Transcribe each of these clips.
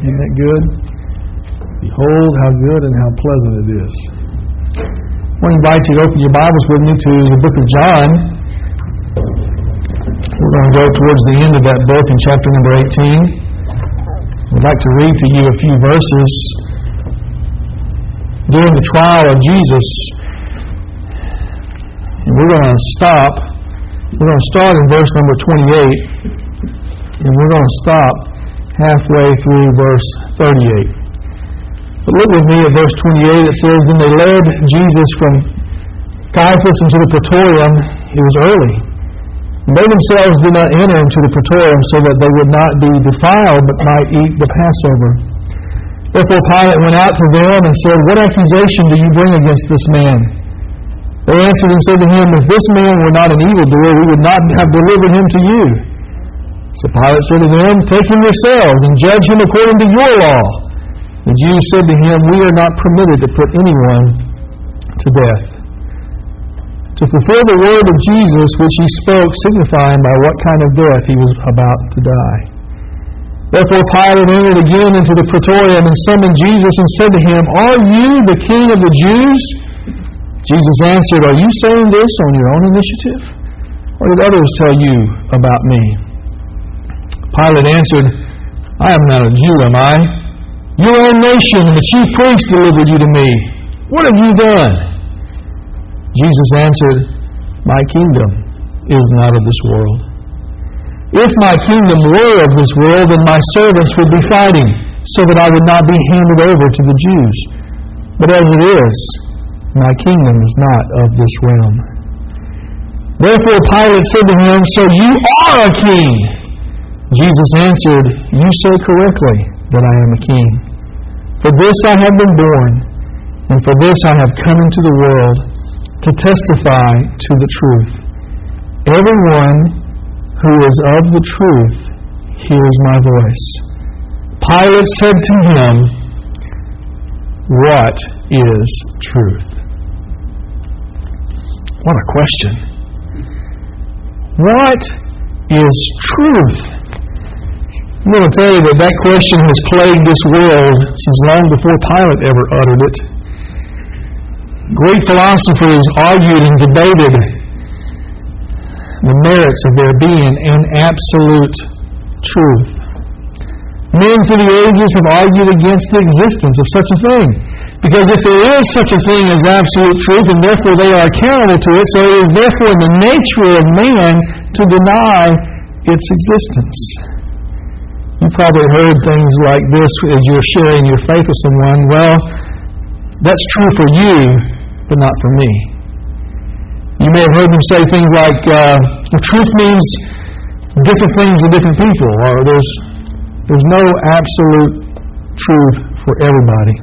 Isn't that good? Behold how good and how pleasant it is. I want to invite you to open your Bibles with me to the book of John. We're going to go towards the end of that book in chapter number 18. I'd like to read to you a few verses. During the trial of Jesus, and we're going to stop. We're going to start in verse number 28, and we're going to stop halfway through verse 38. But look with me at verse 28. It says, "Then they led Jesus from Caiaphas into the praetorium. It was early. And they themselves did not enter into the praetorium so that they would not be defiled, but might eat the Passover. Therefore Pilate went out to them and said, What accusation do you bring against this man? They answered and said to him, If this man were not an evildoer, we would not have delivered him to you. So Pilate said to them, Take him yourselves and judge him according to your law. The Jews said to him, We are not permitted to put anyone to death. To fulfill the word of Jesus which he spoke, signifying by what kind of death he was about to die. Therefore Pilate entered again into the praetorium and summoned Jesus and said to him, Are you the king of the Jews? Jesus answered, Are you saying this on your own initiative? Or did others tell you about me? Pilate answered, I am not a Jew, am I? Your own nation and the chief priests delivered you to me. What have you done? Jesus answered, My kingdom is not of this world. If my kingdom were of this world, then my servants would be fighting, so that I would not be handed over to the Jews. But as it is, my kingdom is not of this realm. Therefore Pilate said to him, So you are a king? Jesus answered, You say correctly that I am a king. For this I have been born, and for this I have come into the world, to testify to the truth. Everyone who is of the truth hears my voice. Pilate said to him, What is truth? What a question. What is truth? I'm going to tell you that question has plagued this world since long before Pilate ever uttered it. Great philosophers argued and debated the merits of there being an absolute truth. Men through the ages have argued against the existence of such a thing. Because if there is such a thing as absolute truth, and therefore they are accountable to it, so it is therefore in the nature of man to deny its existence. You probably heard things like this as you're sharing your faith with someone. Well, that's true for you, but not for me. You may have heard them say things like, truth means different things to different people, or there's no absolute truth for everybody.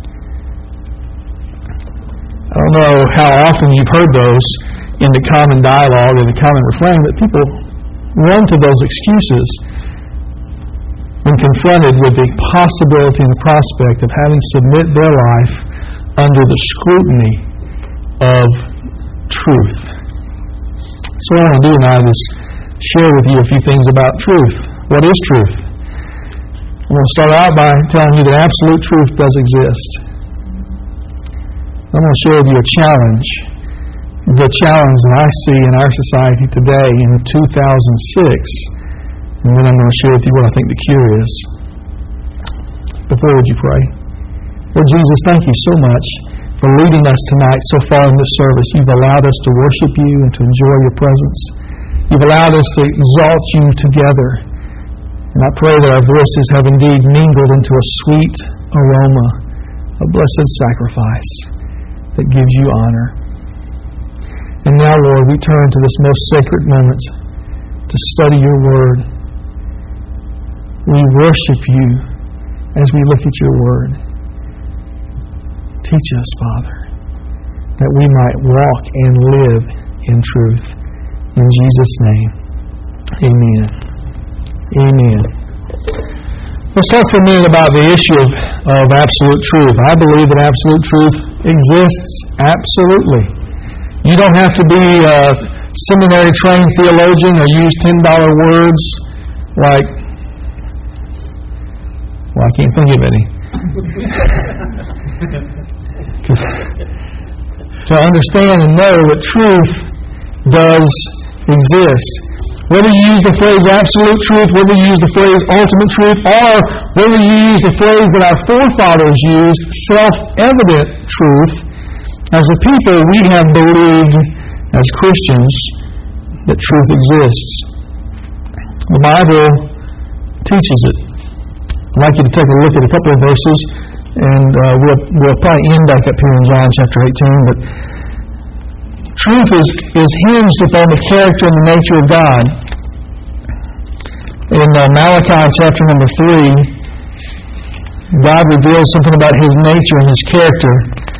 I don't know how often you've heard those in the common dialogue and the common refrain, but people run to those excuses when confronted with the possibility and the prospect of having to submit their life under the scrutiny of truth. So what I want to do tonight is share with you a few things about truth. What is truth? I'm going to start out by telling you that absolute truth does exist. I'm going to share with you a challenge. The challenge that I see in our society today in 2006. And then I'm going to share with you what I think the cure is. Before, would you pray? Lord Jesus, thank you so much for leading us tonight so far in this service. You've allowed us to worship you and to enjoy your presence. You've allowed us to exalt you together. And I pray that our voices have indeed mingled into a sweet aroma, a blessed sacrifice that gives you honor. And now, Lord, we turn to this most sacred moment to study your word. We worship you as we look at your word. Teach us, Father, that we might walk and live in truth. In Jesus' name, amen. Amen. Let's talk for a minute about the issue of absolute truth. I believe that absolute truth exists absolutely. You don't have to be a seminary-trained theologian or use $10 words like Well, I can't think of any. To understand and know that truth does exist. Whether you use the phrase absolute truth, whether you use the phrase ultimate truth, or whether you use the phrase that our forefathers used, self-evident truth, as a people we have believed as Christians that truth exists. The Bible teaches it. I'd like you to take a look at a couple of verses, and we'll probably end back up here in John chapter 18, but truth is hinged upon the character and the nature of God. In Malachi chapter number 3, God reveals something about His nature and His character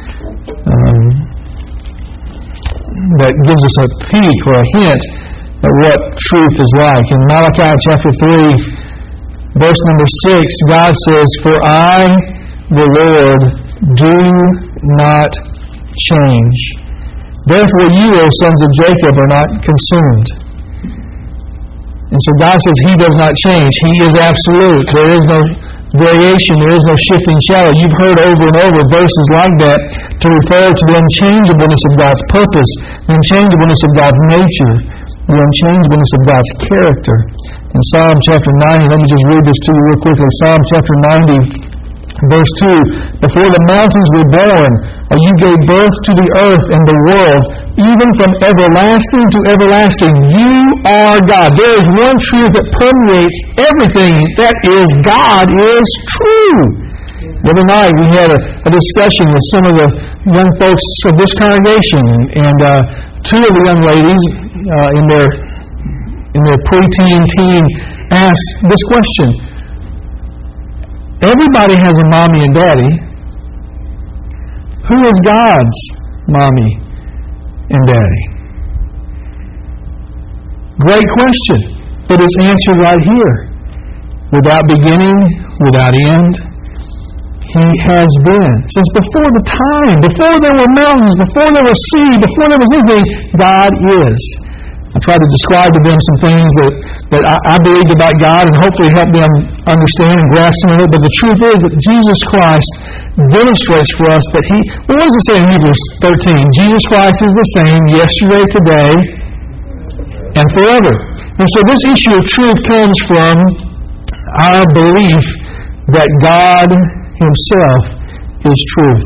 that gives us a peek or a hint at what truth is like. In Malachi chapter 3, verse number 6, God says, "For I, the Lord, do not change. Therefore you, O sons of Jacob, are not consumed." And so God says He does not change. He is absolute. There is no variation. There is no shifting shadow. You've heard over and over verses like that to refer to the unchangeableness of God's purpose, the unchangeableness of God's nature, the unchangeableness of God's character. In Psalm chapter 90, let me just read this to you real quickly. Psalm chapter 90, verse 2, "Before the mountains were born, or you gave birth to the earth and the world, even from everlasting to everlasting, you are God." There is one truth that permeates everything. That is, God is true. The other night we had a discussion with some of the young folks of this congregation, and two of the young ladies in their preteen teen asked this question. Everybody has a mommy and daddy. Who is God's mommy and daddy? Great question, but it's answered right here. Without beginning, without end, He has been. Since before the time, before there were mountains, before there was sea, before there was anything, God is. I tried to describe to them some things that I believed about God and hopefully help them understand and grasp some of it. But the truth is that Jesus Christ demonstrates for us that He... What does it say in Hebrews 13? Jesus Christ is the same yesterday, today, and forever. And so this issue of truth comes from our belief that God Himself is truth.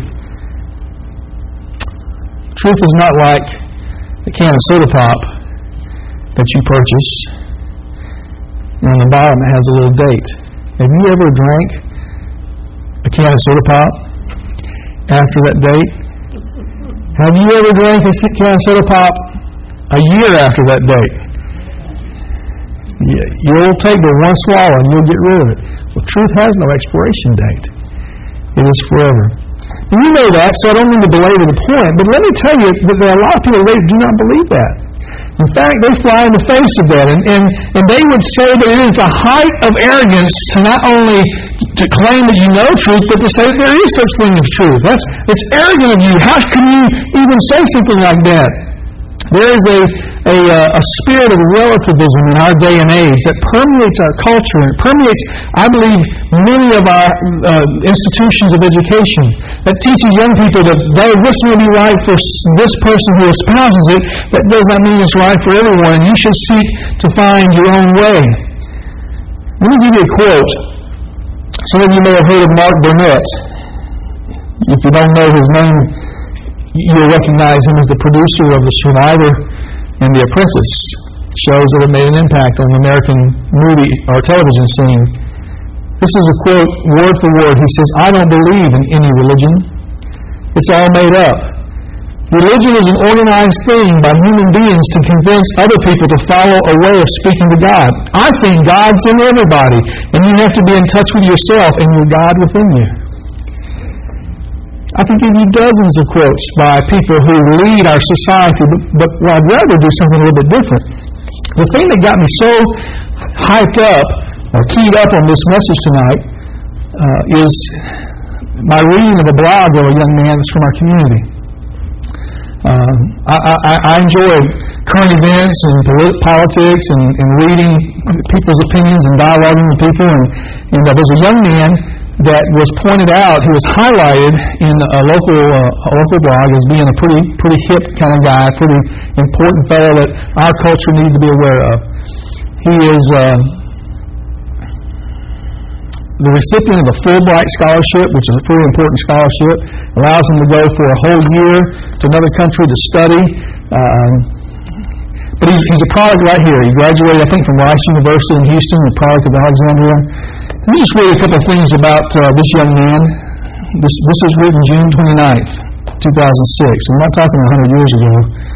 Truth is not like a can of soda pop that you purchase, and on the bottom it has a little date. Have you ever drank a can of soda pop after that date? Have you ever drank a can of soda pop a year after that date? You'll take the one swallow and you'll get rid of it. Well, truth has no expiration date. It is forever. And you know that, so I don't mean to belabor the point, but let me tell you that there are a lot of people that do not believe that. In fact, they fly in the face of that. And they would say that it is the height of arrogance to not only to claim that you know truth, but to say that there is such thing as truth. It's arrogant of you. How can you even say something like that? There is a spirit of relativism in our day and age that permeates our culture, and it permeates, I believe, many of our institutions of education, that teaches young people that though this may be right for this person who espouses it, that does not mean it's right for everyone, and you should seek to find your own way. Let me give you a quote. Some of you may have heard of Mark Burnett. If you don't know his name, you'll recognize him as the producer of The Survivor and The Apprentice, shows that have made an impact on the American movie or television scene. This is a quote, word for word. He says, "I don't believe in any religion. It's all made up. Religion is an organized thing by human beings to convince other people to follow a way of speaking to God. I think God's in everybody, and you have to be in touch with yourself and your God within you." I can give you dozens of quotes by people who lead our society, but I'd rather do something a little bit different. The thing that got me so hyped up or keyed up on this message tonight is my reading of a blog of a young man that's from our community. I enjoy current events and politics and reading people's opinions and dialoguing with people. And there's a young man that was pointed out. He was highlighted in a local blog as being a pretty hip kind of guy, pretty important fellow that our culture needed to be aware of. He is the recipient of a Fulbright scholarship, which is a pretty important scholarship. Allows him to go for a whole year to another country to study. But he's a product right here. He graduated, I think, from Rice University in Houston, a product of Alexandria. Let me just read a couple of things about this young man. This was written June 29th, 2006. We're not talking 100 years ago.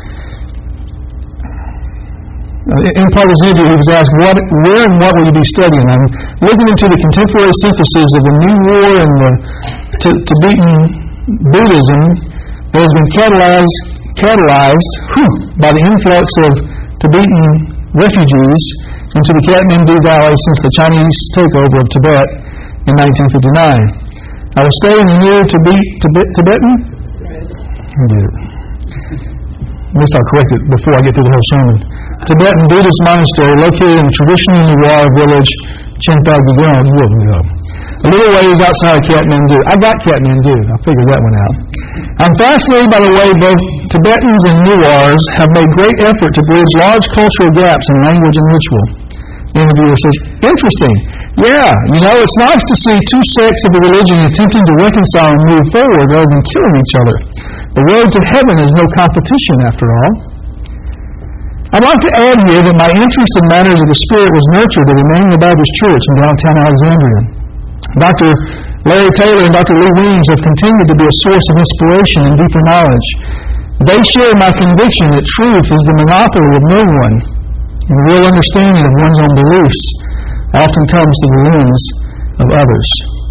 In part of his interview, he was asked, where and what will you be studying? I'm looking into the contemporary synthesis of the New War and the Tibetan Buddhism that has been catalyzed by the influx of Tibetan refugees into the Kathmandu Valley since the Chinese takeover of Tibet in 1959. I was studying the new Tibetan? I did it. At least I'll correct it before I get through the whole sermon. Tibetan Buddhist monastery located in the traditional Newar village, Chintagugong, a little ways outside of Kathmandu. I got Kathmandu. I figured that one out. I'm fascinated by the way both Tibetans and Newars have made great effort to bridge large cultural gaps in language and ritual. The interviewer says, interesting. Yeah, it's nice to see two sects of the religion attempting to reconcile and move forward rather than killing each other. The road to heaven is no competition, after all. I'd like to add here that my interest in matters of the Spirit was nurtured at Emmanuel Baptist Church in downtown Alexandria. Dr. Larry Taylor and Dr. Lee Weems have continued to be a source of inspiration and deeper knowledge. They share my conviction that truth is the monopoly of no one, and the real understanding of one's own beliefs often comes through the lens of others.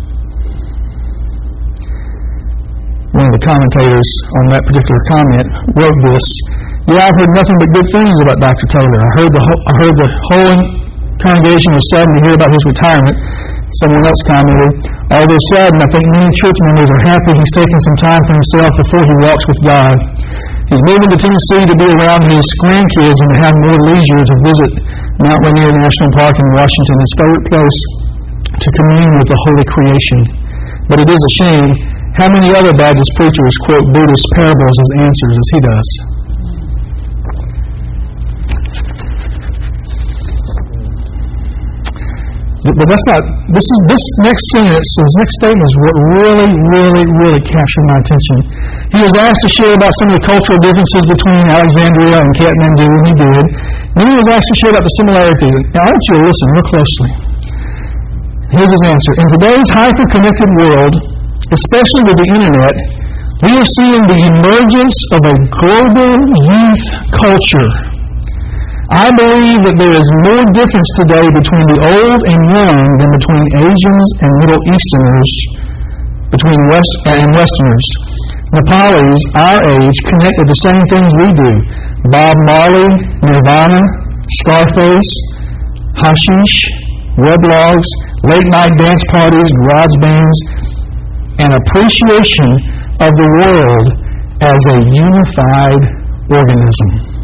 One of the commentators on that particular comment wrote this, I've heard nothing but good things about Dr. Taylor. I heard the whole congregation was saddened to hear about his retirement. Someone else commented, although saddened, I think many church members are happy he's taking some time for himself before he walks with God. He's moving to Tennessee to be around his grandkids and to have more leisure to visit Mount Rainier National Park in Washington, his favorite place to commune with the holy creation. But it is a shame how many other Baptist preachers quote Buddhist parables as answers as he does. But that's not, this next sentence, this next statement is what really captured my attention. He was asked to share about some of the cultural differences between Alexandria and Kathmandu, and he did. Then he was asked to share about the similarities. Now I want you to listen real closely. Here's his answer. In today's hyper-connected world, especially with the internet, we are seeing the emergence of a global youth culture. I believe that there is more difference today between the old and young than between Asians and Middle Easterners, between West and Westerners. Nepalis, our age, connect with the same things we do. Bob Marley, Nirvana, Scarface, hashish, weblogs, late-night dance parties, garage bands, and appreciation of the world as a unified organism.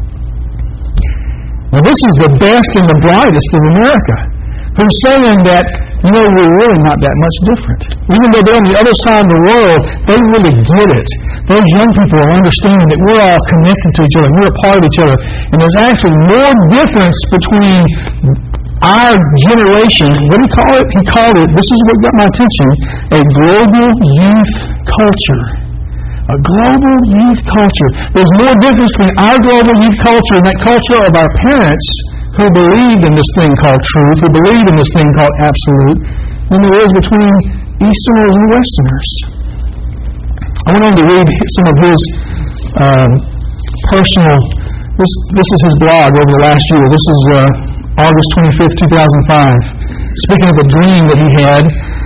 Now this is the best and the brightest of America, who's saying that, we're really not that much different. Even though they're on the other side of the world, they really get it. Those young people are understanding that we're all connected to each other, we're a part of each other, and there's actually more difference between our generation. What did he call it? He called it, this is what got my attention, a global youth culture. A global youth culture. There's more difference between our global youth culture and that culture of our parents who believed in this thing called truth, who believed in this thing called absolute, than there is between Easterners and Westerners. I went on to read some of his personal, this is his blog over the last year. This is August 25th, 2005. Speaking of a dream that he had,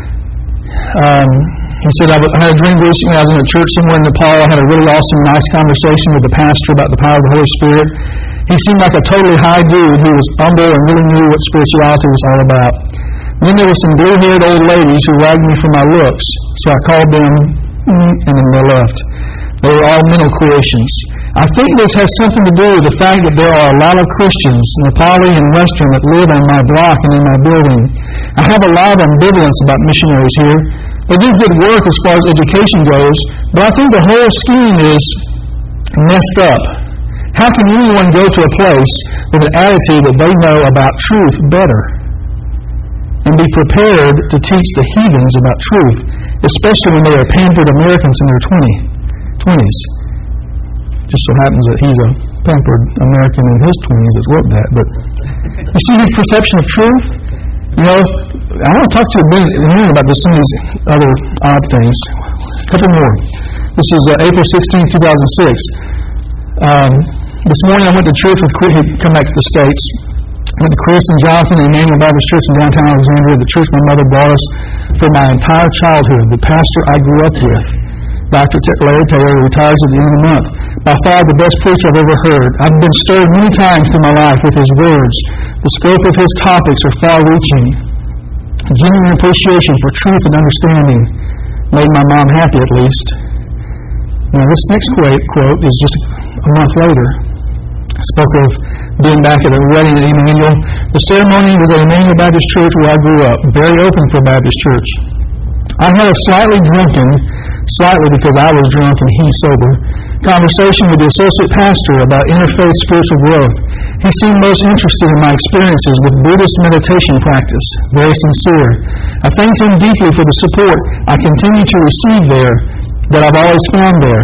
he said, I had a dream recently. I was in a church somewhere in Nepal. I had a really awesome, nice conversation with the pastor about the power of the Holy Spirit. He seemed like a totally high dude who was humble and really knew what spirituality was all about. Then there were some blue-haired old ladies who ragged me for my looks, so I called them, and then they left. They were all mental creations. I think this has something to do with the fact that there are a lot of Christians, Nepali and Western, that live on my block and in my building. I have a lot of ambivalence about missionaries here. They do good work as far as education goes, but I think the whole scheme is messed up. How can anyone go to a place with an attitude that they know about truth better and be prepared to teach the heathens about truth, especially when they are pampered Americans in their 20s? Just so happens that he's a pampered American in his 20s that wrote that. But you see his perception of truth? You know, I want to talk to you a minute about some of these other odd things. A couple more. This is April 16, 2006. This morning I went to church with Chris. He'd come back to the States. I went to Chris and Jonathan and Emmanuel Baptist Church in downtown Alexandria, the church my mother brought us for my entire childhood. The pastor I grew up with, Dr. Larry Taylor, retires at the end of the month. By far the best preacher I've ever heard. I've been stirred many times through my life with his words. The scope of his topics are far-reaching. Genuine appreciation for truth and understanding made my mom happy, at least. Now, this next quote is just a month later. I spoke of being back at a wedding at Emmanuel. The ceremony was at Emmanuel Baptist Church where I grew up, very open for a Baptist church. I had a slightly because I was drunk and he sober, conversation with the associate pastor about interfaith spiritual growth. He seemed most interested in my experiences with Buddhist meditation practice, very sincere. I thanked him deeply for the support I continue to receive there, that I've always found there.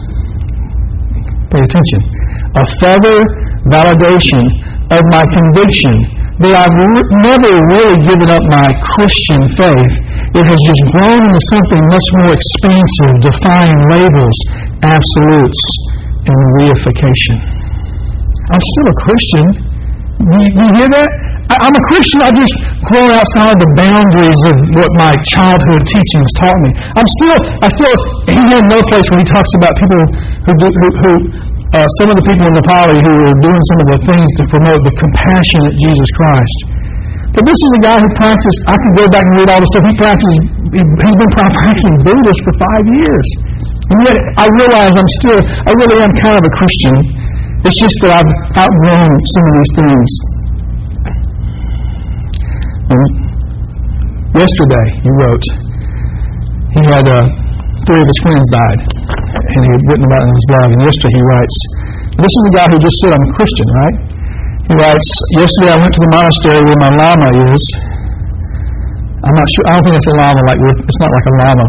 Pay attention. A further validation of my conviction that I've never really given up my Christian faith. It has just grown into something much more expansive, defying labels, absolutes, and reification. I'm still a Christian. You hear that? I'm a Christian. I've just grown outside the boundaries of what my childhood teachings taught me. He had no place where he talks about people some of the people in Nepali who were doing some of the things to promote the compassionate Jesus Christ. But this is a guy who practiced, I could go back and read all the stuff he's been practicing Buddhist for 5 years. And yet I realize I really am kind of a Christian. It's just that I've outgrown some of these things. And yesterday, he wrote, he had 3 of his friends died, and he had written about it in his blog. And yesterday he writes, this is the guy who just said, I'm a Christian, right? He writes, yesterday I went to the monastery where my lama is. I'm not sure, I don't think it's a lama, it's not like a llama.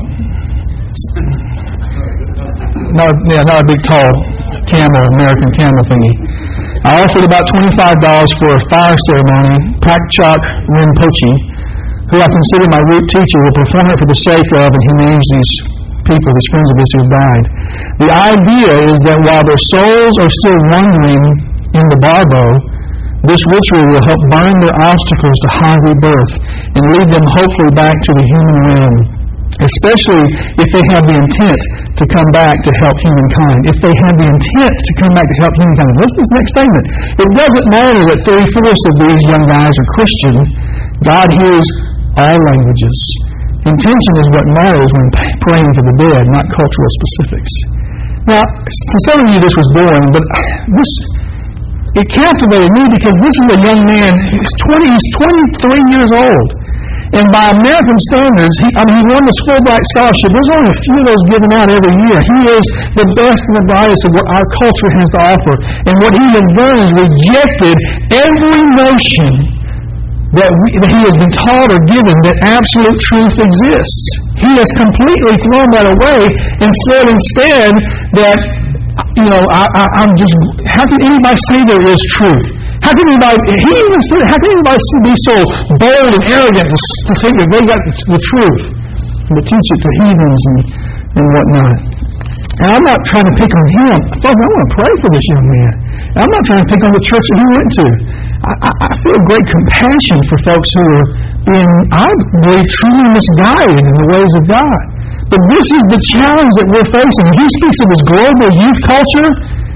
Not a big tall camel, American camel thingy. I offered about $25 for a fire ceremony. Pakchak Rinpoche, who I consider my root teacher, will perform it for the sake of, and he names these people, these friends of his who died. The idea is that while their souls are still wandering in the Barbo, this ritual will help burn their obstacles to high rebirth and lead them hopefully back to the human realm, especially if they have the intent to come back to help humankind. If they have the intent to come back to help humankind. Listen to this next statement. It doesn't matter that 3/4 of these young guys are Christian. God hears all languages. Intention is what matters when praying for the dead, not cultural specifics. Now, to some of you this was boring, but it captivated me because this is a young man. He's 23 years old. And by American standards, he won this Fulbright scholarship. There's only a few of those given out every year. He is the best and the brightest of what our culture has to offer. And what he has done is rejected every notion that he has been taught or given that absolute truth exists. He has completely thrown that away and said instead that, I'm just, how can anybody say there is truth? How can anybody be so bold and arrogant to think that they got the truth and to teach it to heathens and whatnot? And I'm not trying to pick on him. Folks, I want to pray for this young man. And I'm not trying to pick on the church that he went to. I feel great compassion for folks who are being, I believe, truly misguided in the ways of God. But this is the challenge that we're facing. He speaks of his global youth culture.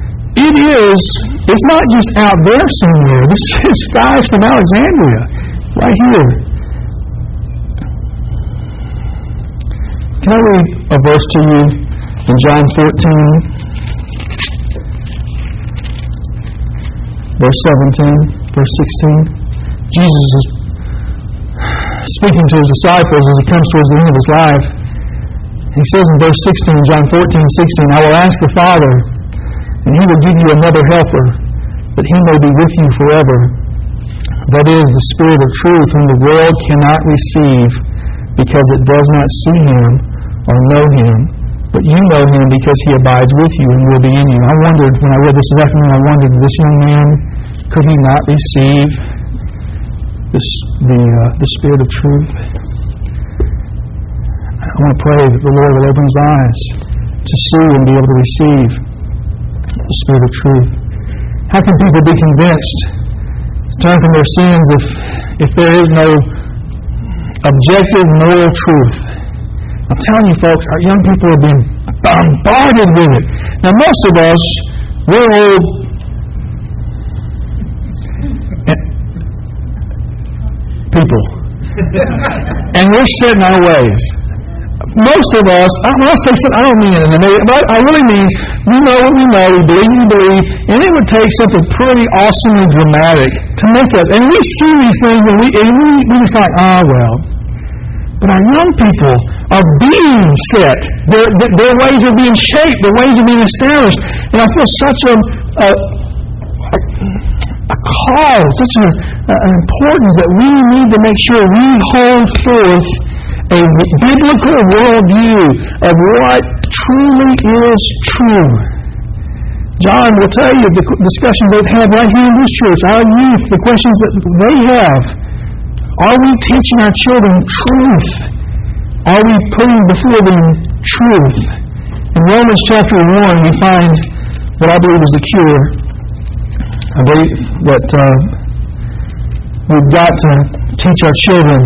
It's not just out there somewhere. This is guys from Alexandria, right here. Can I read a verse to you In John 14, verse 17, verse 16, Jesus is speaking to His disciples as He comes towards the end of His life. He says in verse 16, John 14:16, I will ask the Father, and He will give you another helper, that He may be with you forever. That is, the Spirit of truth, whom the world cannot receive, because it does not see Him or know Him. But you know Him because He abides with you and will be in you. I wondered, when I read this afternoon, this young man, could he not receive the Spirit of truth? I want to pray that the Lord will open his eyes to see and be able to receive the Spirit of truth. How can people be convinced to turn from their sins if there is no objective moral truth? I'm telling you, folks, our young people are being bombarded with it. Now, most of us, we're old people. And we're set in our ways. Most of us, when I say set, I don't mean it in a negative, but I really mean we know what we know, we believe what we believe, and it would take something pretty awesomely dramatic to make us. And we see these things and we just like, well. But our young people are being set. Their ways are being shaped. Their ways are being established. And I feel such a call, such an importance that we need to make sure we hold forth a biblical worldview of what truly is true. John will tell you the discussions they've had right here in this church, our youth, the questions that they have. Are we teaching our children truth? Are we putting before them truth? In Romans chapter 1, we find what I believe is the cure. I believe that we've got to teach our children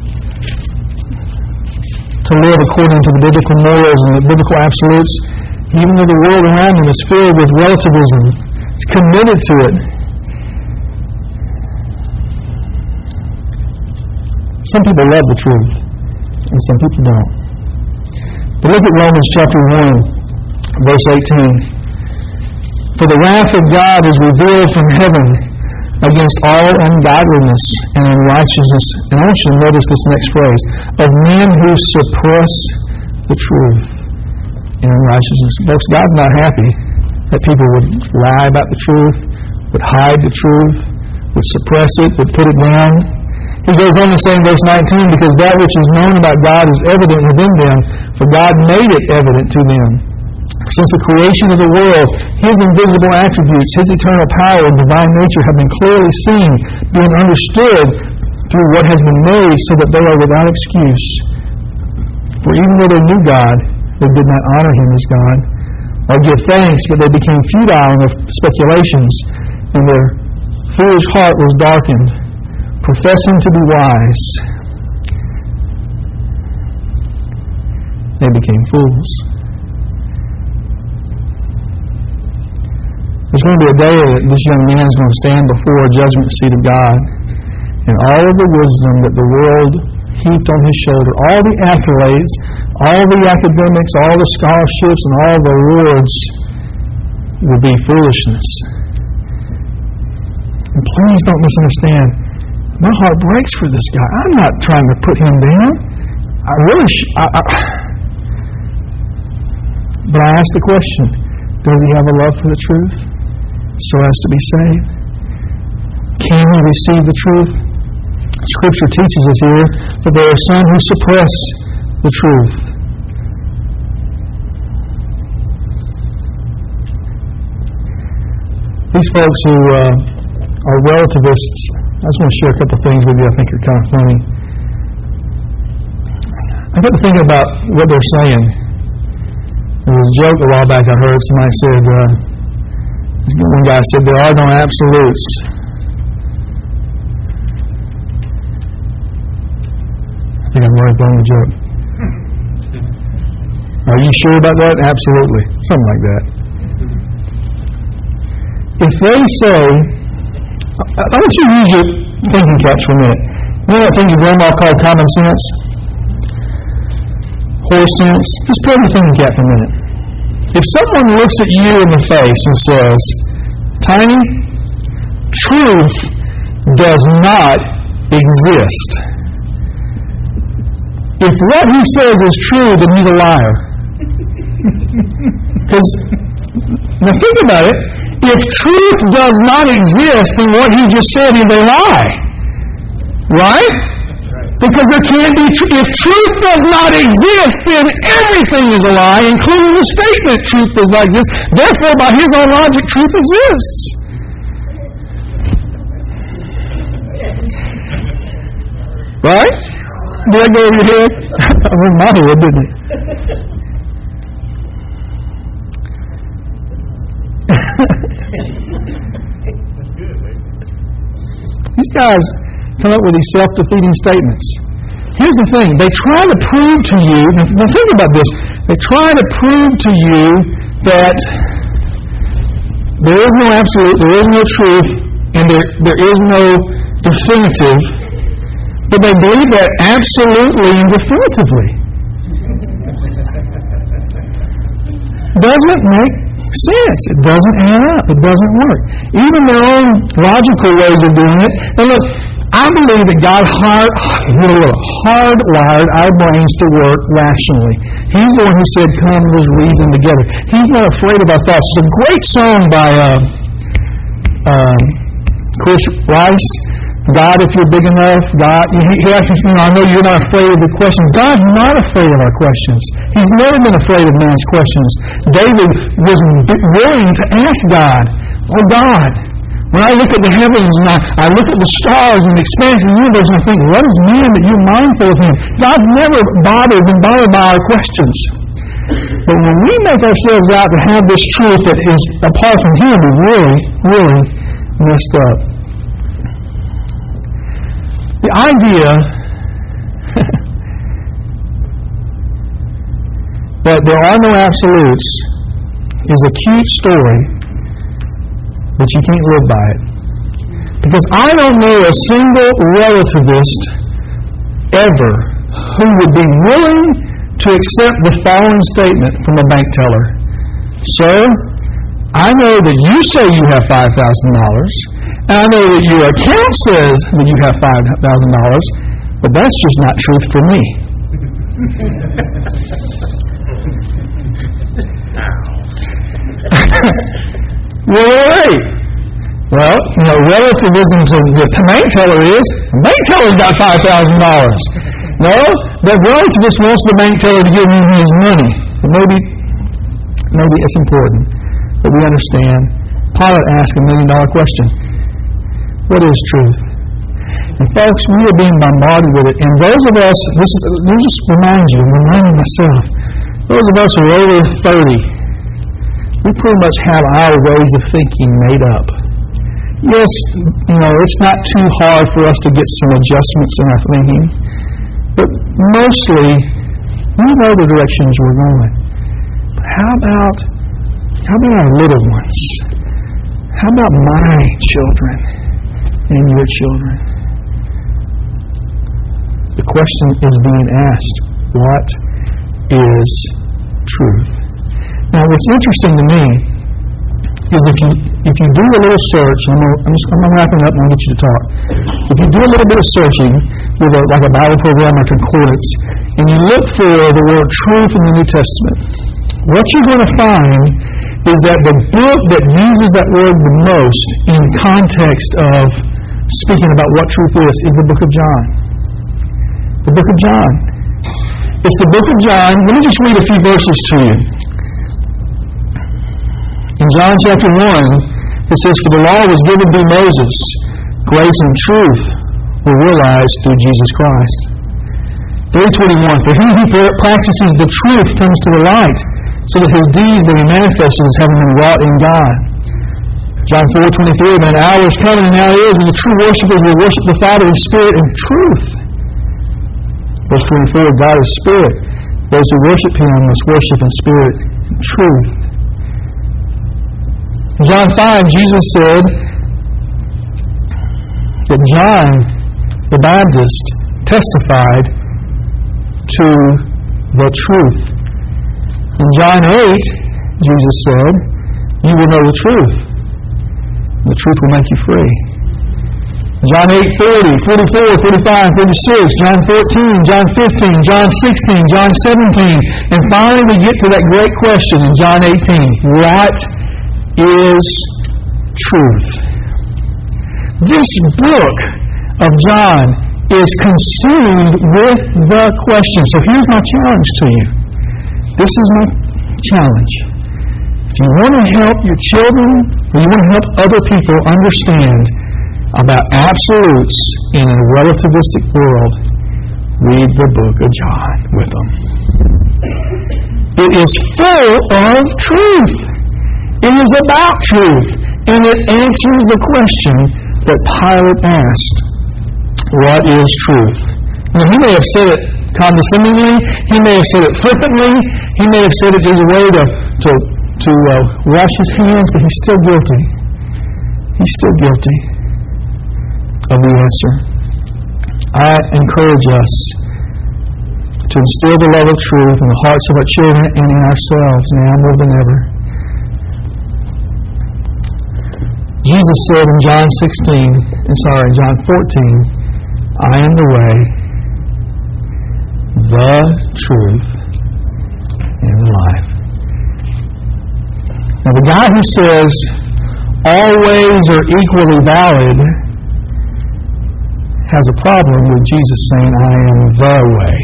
to live according to the biblical morals and the biblical absolutes, even though the world around them is filled with relativism. It's committed to it. Some people love the truth, and some people don't. But look at Romans chapter 1, verse 18. For the wrath of God is revealed from heaven against all ungodliness and unrighteousness. And I want you to notice this next phrase. Of men who suppress the truth in unrighteousness. Folks, God's not happy that people would lie about the truth, would hide the truth, would suppress it, would put it down. He goes on to say in verse 19, because that which is known about God is evident within them, for God made it evident to them. Since the creation of the world, His invisible attributes, His eternal power and divine nature have been clearly seen, being understood through what has been made, so that they are without excuse. For even though they knew God, they did not honor Him as God, or give thanks, but they became futile in their speculations, and their foolish heart was darkened. Professing to be wise, they became fools. There's going to be a day that this young man is going to stand before a judgment seat of God, and all of the wisdom that the world heaped on his shoulder, all the accolades, all the academics, all the scholarships, and all the awards will be foolishness. And please don't misunderstand. My heart breaks for this guy. I'm not trying to put him down. But I ask the question, does he have a love for the truth so as to be saved? Can he receive the truth? Scripture teaches us here that there are some who suppress the truth. These folks who are relativists, I just want to share a couple of things with you I think are kind of funny. I got to thinking about what they're saying. There was a joke a while back I heard. Somebody said, one guy said, there are no absolutes. I think I'm right on the joke. Are you sure about that? Absolutely. Something like that. If they say, I want you to use your thinking caps for a minute. You know that thing your grandma called common sense? Horse sense? Just put your thinking cap for a minute. If someone looks at you in the face and says, Tiny, truth does not exist. If what he says is true, then he's a liar. Because, now think about it. If truth does not exist, then what he just said is a lie. Right? Because there can't be truth. If truth does not exist, then everything is a lie, including the statement truth does not exist. Therefore, by his own logic, truth exists. Right? Did that go over your head? I went my head, didn't it? These guys come up with these self-defeating statements. Here's the thing. They try to prove to you, now think about this, they try to prove to you that there is no absolute, there is no truth, and there is no definitive, but they believe that absolutely and definitively. Doesn't make sense. It doesn't add up. It doesn't work. Even their own logical ways of doing it. And look, I believe that God hardwired our brains to work rationally. He's the one who said, come, let's reason together. He's not afraid of our thoughts. It's a great song by Chris Rice. God, if you're big enough, God, he asks, I know you're not afraid of the questions. God's not afraid of our questions. He's never been afraid of man's questions. David was willing to ask God, oh God, when I look at the heavens and I look at the stars and the expanse of the universe and I think, what is man that you're mindful of him? God's never been bothered by our questions. But when we make ourselves out to have this truth that is apart from him, we really messed up. The idea that there are no absolutes is a cute story, but you can't live by it. Because I don't know a single relativist ever who would be willing to accept the following statement from a bank teller. Sir, I know that you say you have $5,000, and I know that your account says that you have $5,000, but that's just not truth for me. Wait. Well, relativism to the bank teller is, the bank teller's got $5,000. No, the relativist wants the bank teller to give him his money. So maybe it's important. But we understand. Pilate asked $1 million question. What is truth? And folks, we are being bombarded with it. And those of us, let me just remind you, I'm reminding myself, those of us who are over 30, we pretty much have our ways of thinking made up. Yes, it's not too hard for us to get some adjustments in our thinking. But mostly, we know the directions we're going. But how about our little ones? How about my children and your children? The question is being asked, what is truth? Now, what's interesting to me is if you do a little search, I'm wrapping up and I'll get you to talk. If you do a little bit of searching with like a Bible program or concordance, and you look for the word truth in the New Testament, what you're going to find is that the book that uses that word the most in context of speaking about what truth is the book of John. The book of John. It's the book of John. Let me just read a few verses to you. In John chapter 1, it says, for the law was given through Moses. Grace and truth were realized through Jesus Christ. 3:21, for he who practices the truth comes to the light, so that his deeds may be manifested as having been wrought in God. John 4:23, but an hour is coming and now is, and the true worshipers will worship the Father in spirit and truth. Verse 24, God is spirit. Those who worship him must worship in spirit and truth. In John 5, Jesus said that John the Baptist testified to the truth. In John 8, Jesus said, you will know the truth. The truth will make you free. John 8:40, 44, 45, 46, John 14, John 15, John 16, John 17. And finally we get to that great question in John 18. What is truth? This book of John is consumed with the question. So here's my challenge to you. This is my challenge. If you want to help your children, or you want to help other people understand about absolutes in a relativistic world, read the book of John with them. It is full of truth. It is about truth. And it answers the question that Pilate asked. What is truth? Now, he may have said it condescendingly. He may have said it flippantly. He may have said it as a way to wash his hands, but he's still guilty. He's still guilty of the answer. I encourage us to instill the love of truth in the hearts of our children and in ourselves now more than ever. Jesus said in John 14, I am the way, the truth, and the life. Now the guy who says all ways are equally valid has a problem with Jesus saying, I am the way.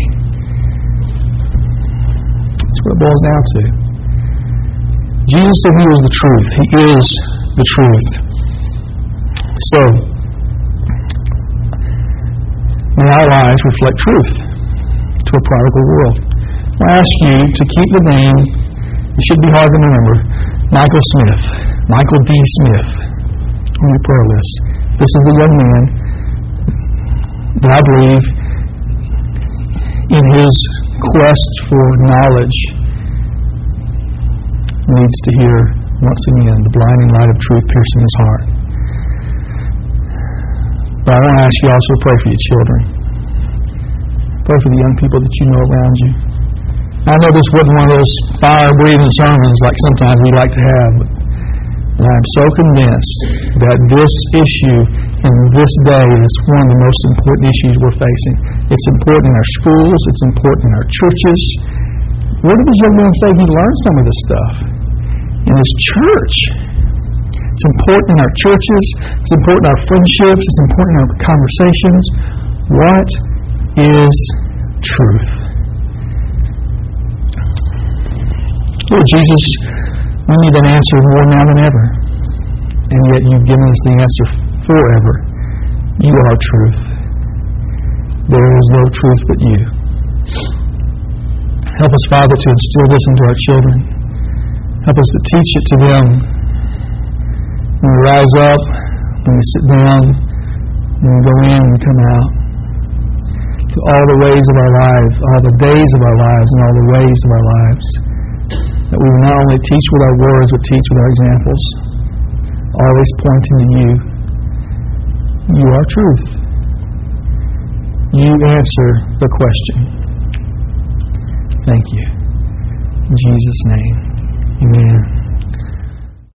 That's what it boils down to. Jesus said He was the truth. He is the truth. So, may our lives reflect truth to a prodigal world. I ask you to keep the name, it should be hard to remember, Michael Smith, Michael D. Smith, on your prayer list. This is the young man that I believe in his quest for knowledge needs to hear once again the blinding light of truth piercing his heart. But I want to ask you also to pray for your children. Pray for the young people that you know around you. I know this wasn't one of those fire-breathing sermons like sometimes we like to have, but I'm so convinced that this issue in this day is one of the most important issues we're facing. It's important in our schools. It's important in our churches. Where did this young man say he learned some of this stuff? In his church. It's important in our churches. It's important in our friendships. It's important in our conversations. What is truth? Lord Jesus, we need an answer more now than ever. And yet you've given us the answer forever. You are truth. There is no truth but you. Help us, Father, to instill this into our children. Help us to teach it to them when we rise up, when we sit down, when we go in and we come out. To all the ways of our lives, all the days of our lives, and all the ways of our lives. That we will not only teach with our words, but teach with our examples. Always pointing to you. You are truth. You answer the question. Thank you. In Jesus' name, amen.